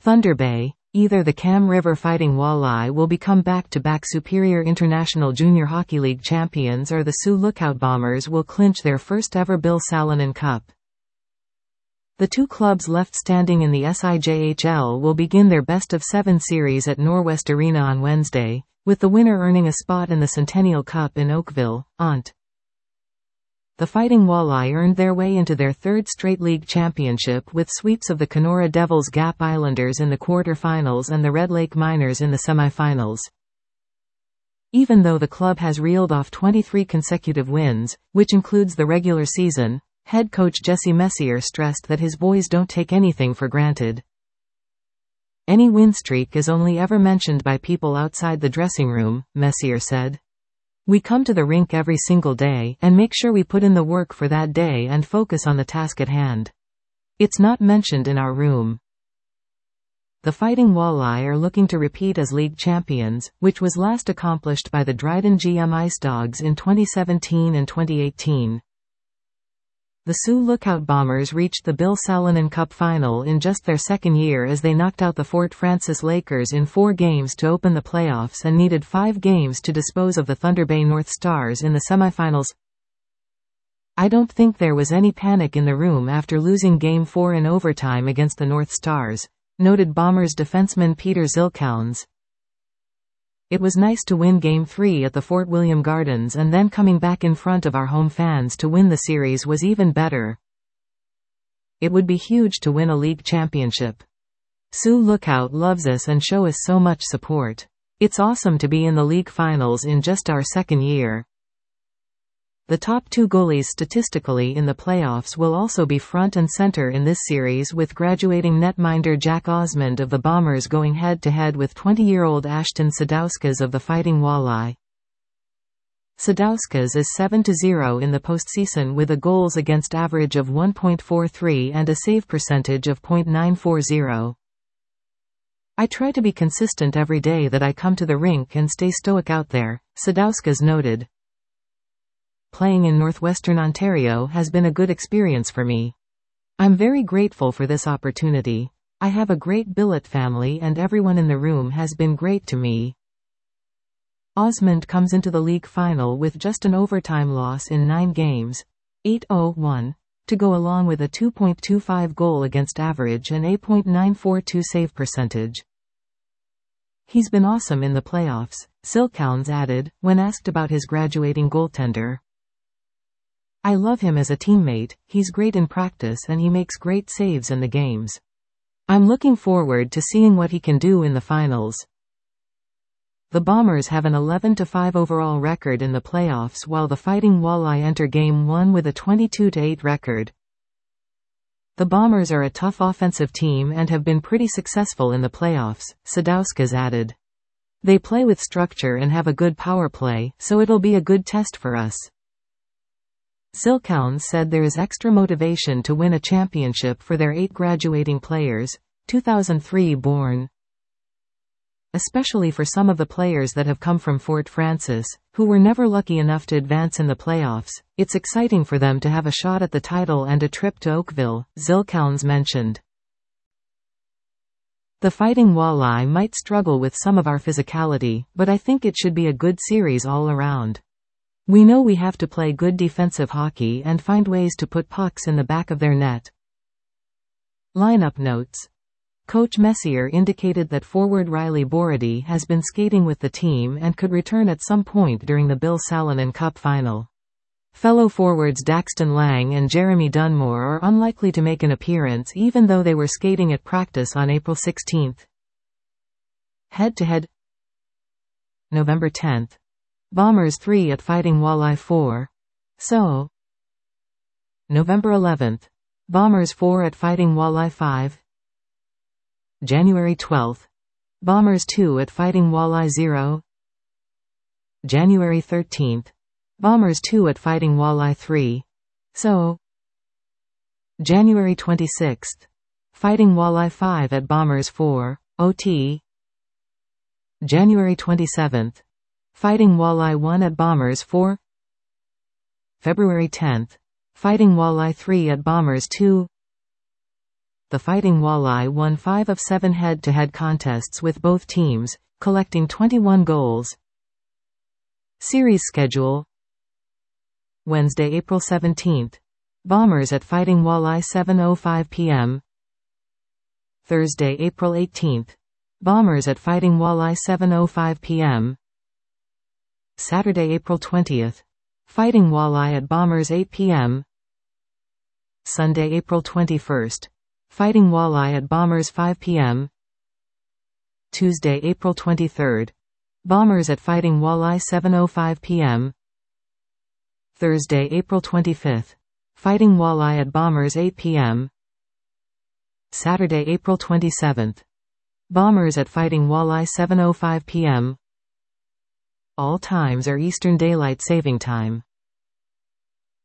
Thunder Bay. Either the Cam River Fighting Walleye will become back-to-back Superior International Junior Hockey League champions, or the Sioux Lookout Bombers will clinch their first-ever Bill Salonen Cup. The two clubs left standing in the SIJHL will begin their best-of-7 series at Norwest Arena on Wednesday, with the winner earning a spot in the Centennial Cup in Oakville, Ont. The Fighting Walleye earned their way into their third straight league championship with sweeps of the Kenora Devils Gap Islanders in the quarter-finals and the Red Lake Miners in the semi-finals. Even though the club has reeled off 23 consecutive wins, which includes the regular season, head coach Jesse Messier stressed that his boys don't take anything for granted. Any win streak is only ever mentioned by people outside the dressing room, Messier said. We come to the rink every single day, and make sure we put in the work for that day and focus on the task at hand. It's not mentioned in our room. The Fighting Walleye are looking to repeat as league champions, which was last accomplished by the Dryden GM Ice Dogs in 2017 and 2018. The Sioux Lookout Bombers reached the Bill Salonen Cup final in just their second year as they knocked out the Fort Francis Lakers in 4 games to open the playoffs and needed 5 games to dispose of the Thunder Bay North Stars in the semifinals. I don't think there was any panic in the room after losing Game 4 in overtime against the North Stars, noted Bombers defenseman Peter Zilkowns. It was nice to win Game 3 at the Fort William Gardens, and then coming back in front of our home fans to win the series was even better. It would be huge to win a league championship. Sioux Lookout loves us and show us so much support. It's awesome to be in the league finals in just our second year. The top 2 goalies statistically in the playoffs will also be front and center in this series, with graduating netminder Jack Osmond of the Bombers going head-to-head with 20-year-old Ashton Sadauskas of the Fighting Walleye. Sadauskas is 7-0 in the postseason with a goals against average of 1.43 and a save percentage of .940. I try to be consistent every day that I come to the rink and stay stoic out there, Sadauskas noted. Playing in northwestern Ontario has been a good experience for me. I'm very grateful for this opportunity. I have a great billet family and everyone in the room has been great to me. Osmond comes into the league final with just an overtime loss in 9 games, 8-0-1, to go along with a 2.25 goal against average and a .942 save percentage. He's been awesome in the playoffs, Zilkowns added, when asked about his graduating goaltender. I love him as a teammate, he's great in practice and he makes great saves in the games. I'm looking forward to seeing what he can do in the finals. The Bombers have an 11-5 overall record in the playoffs, while the Fighting Walleye enter Game 1 with a 22-8 record. The Bombers are a tough offensive team and have been pretty successful in the playoffs, Sadauskas added. They play with structure and have a good power play, so it'll be a good test for us. Zilkowns said there is extra motivation to win a championship for their 8 graduating players, 2003 born. Especially for some of the players that have come from Fort Francis, who were never lucky enough to advance in the playoffs, it's exciting for them to have a shot at the title and a trip to Oakville, Zilkowns mentioned. The Fighting Walleye might struggle with some of our physicality, but I think it should be a good series all around. We know we have to play good defensive hockey and find ways to put pucks in the back of their net. Lineup notes. Coach Messier indicated that forward Riley Borody has been skating with the team and could return at some point during the Bill Salonen Cup final. Fellow forwards Daxton Lang and Jeremy Dunmore are unlikely to make an appearance, even though they were skating at practice on April 16. Head-to-head. November 10. Bombers 3 at Fighting Walleye 4. So. November 11. Bombers 4 at Fighting Walleye 5. January 12. Bombers 2 at Fighting Walleye 0. January 13. Bombers 2 at Fighting Walleye 3. So. January 26. Fighting Walleye 5 at Bombers 4, OT. January 27. Fighting Walleye 1 at Bombers 4. February 10. Fighting Walleye 3 at Bombers 2. the Fighting Walleye won 5 of 7 head-to-head contests with both teams, collecting 21 goals. Series schedule: Wednesday, April 17. Bombers at Fighting Walleye 7:05 p.m. Thursday, April 18. Bombers at Fighting Walleye 7:05 p.m. Saturday, April 20. Fighting Walleye at Bombers 8 p.m. Sunday, April 21. Fighting Walleye at Bombers 5 p.m. Tuesday, April 23. Bombers at Fighting Walleye 7:05 p.m. Thursday, April 25. Fighting Walleye at Bombers 8 p.m. Saturday, April 27. Bombers at Fighting Walleye 7:05 p.m. All times are Eastern Daylight Saving Time.